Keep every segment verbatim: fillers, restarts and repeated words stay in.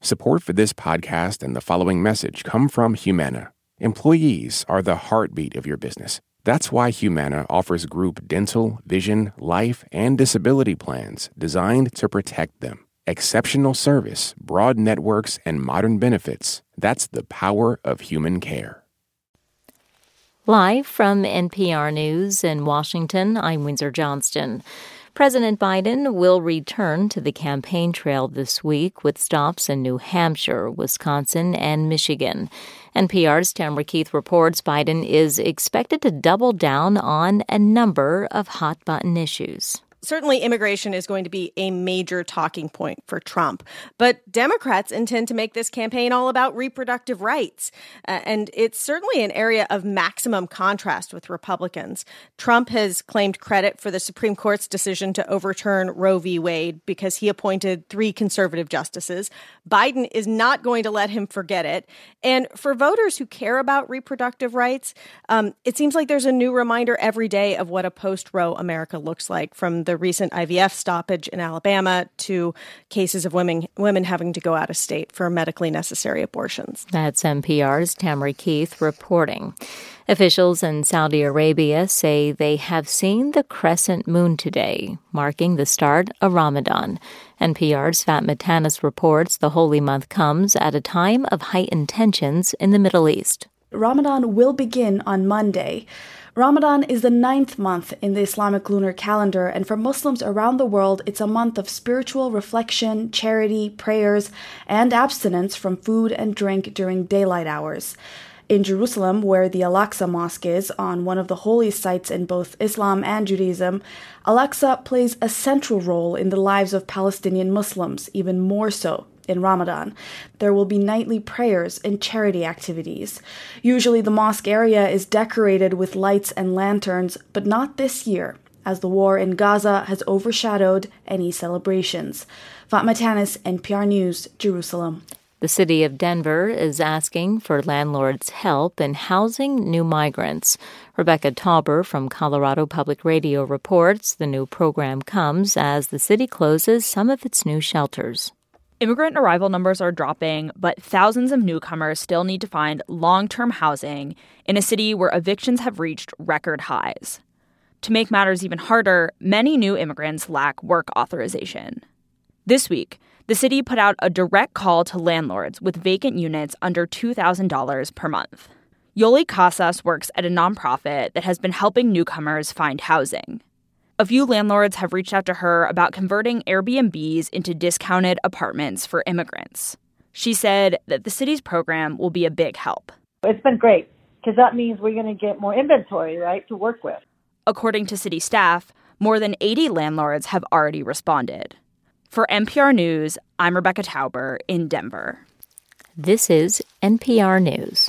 Support for this podcast and the following message come from Humana. Employees are the heartbeat of your business. That's why Humana offers group dental, vision, life, and disability plans designed to protect them. Exceptional service, broad networks, and modern benefits. That's the power of human care. Live from N P R News in Washington, I'm Windsor Johnston. President Biden will return to the campaign trail this week with stops in New Hampshire, Wisconsin, and Michigan. N P R's Tamara Keith reports Biden is expected to double down on a number of hot-button issues. Certainly, immigration is going to be a major talking point for Trump. But Democrats intend to make this campaign all about reproductive rights. Uh, and it's certainly an area of maximum contrast with Republicans. Trump has claimed credit for the Supreme Court's decision to overturn Roe v. Wade because he appointed three conservative justices. Biden is not going to let him forget it. And for voters who care about reproductive rights, um, it seems like there's a new reminder every day of what a post-Roe America looks like, from the The recent I V F stoppage in Alabama to cases of women women having to go out of state for medically necessary abortions. That's N P R's Tamara Keith reporting. Officials in Saudi Arabia say they have seen the crescent moon today, marking the start of Ramadan. N P R's Fatma Tanis reports the holy month comes at a time of heightened tensions in the Middle East. Ramadan will begin on Monday. Ramadan is the ninth month in the Islamic lunar calendar, and for Muslims around the world, it's a month of spiritual reflection, charity, prayers, and abstinence from food and drink during daylight hours. In Jerusalem, where the Al-Aqsa Mosque is, on one of the holiest sites in both Islam and Judaism, Al-Aqsa plays a central role in the lives of Palestinian Muslims, even more so in Ramadan. There will be nightly prayers and charity activities. Usually the mosque area is decorated with lights and lanterns, but not this year, as the war in Gaza has overshadowed any celebrations. Fatma Tanis, N P R News, Jerusalem. The city of Denver is asking for landlords' help in housing new migrants. Rebecca Tauber from Colorado Public Radio reports the new program comes as the city closes some of its new shelters. Immigrant arrival numbers are dropping, but thousands of newcomers still need to find long-term housing in a city where evictions have reached record highs. To make matters even harder, many new immigrants lack work authorization. This week, the city put out a direct call to landlords with vacant units under two thousand dollars per month. Yoli Casas works at a nonprofit that has been helping newcomers find housing. A few landlords have reached out to her about converting Airbnbs into discounted apartments for immigrants. She said that the city's program will be a big help. It's been great because that means we're going to get more inventory, right, to work with. According to city staff, more than eighty landlords have already responded. For N P R News, I'm Rebecca Tauber in Denver. This is N P R News.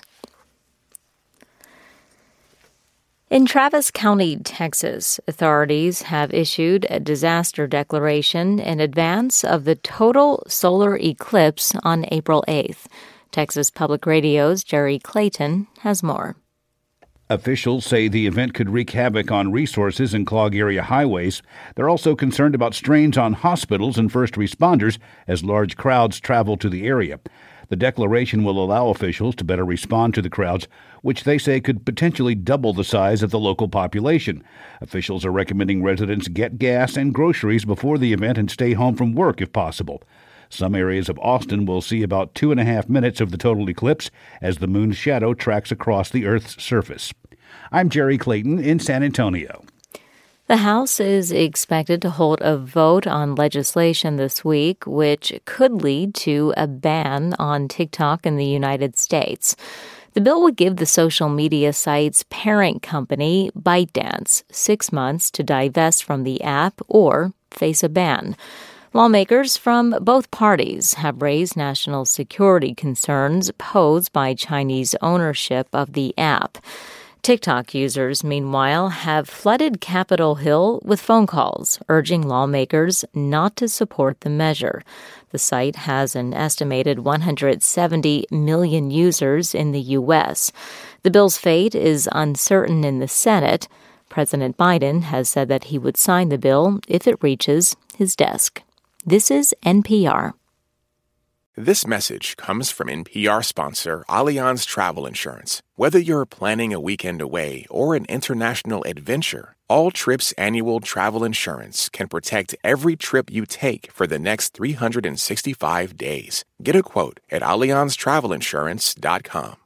In Travis County, Texas, authorities have issued a disaster declaration in advance of the total solar eclipse on April eighth. Texas Public Radio's Jerry Clayton has more. Officials say the event could wreak havoc on resources and clog area highways. They're also concerned about strains on hospitals and first responders as large crowds travel to the area. The declaration will allow officials to better respond to the crowds, which they say could potentially double the size of the local population. Officials are recommending residents get gas and groceries before the event and stay home from work if possible. Some areas of Austin will see about two and a half minutes of the total eclipse as the moon's shadow tracks across the Earth's surface. I'm Jerry Clayton in San Antonio. The House is expected to hold a vote on legislation this week, which could lead to a ban on TikTok in the United States. The bill would give the social media site's parent company, ByteDance, six months to divest from the app or face a ban. Lawmakers from both parties have raised national security concerns posed by Chinese ownership of the app. TikTok users, meanwhile, have flooded Capitol Hill with phone calls urging lawmakers not to support the measure. The site has an estimated one hundred seventy million users in the U S. The bill's fate is uncertain in the Senate. President Biden has said that he would sign the bill if it reaches his desk. This is N P R. This message comes from N P R sponsor Allianz Travel Insurance. Whether you're planning a weekend away or an international adventure, All Trips annual travel insurance can protect every trip you take for the next three hundred sixty-five days. Get a quote at allianz travel insurance dot com.